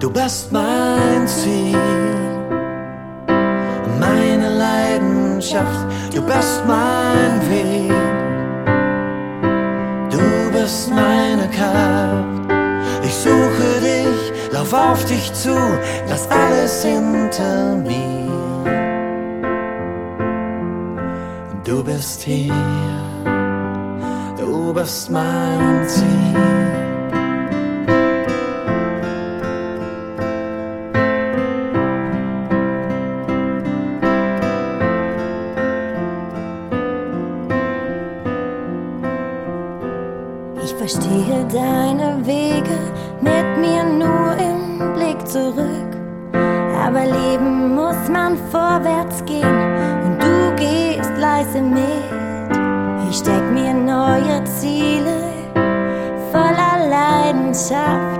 Du bist mein Ziel, meine Leidenschaft, du bist mein Weg. Du bist meine Kraft, ich suche dich, lauf auf dich zu, lass alles hinter mir. Du bist hier, du bist mein Ziel. Ich verstehe deine Wege, mit mir nur im Blick zurück. Aber leben muss man vorwärts gehen und du gehst leise mit. Ich steck mir neue Ziele voller Leidenschaft.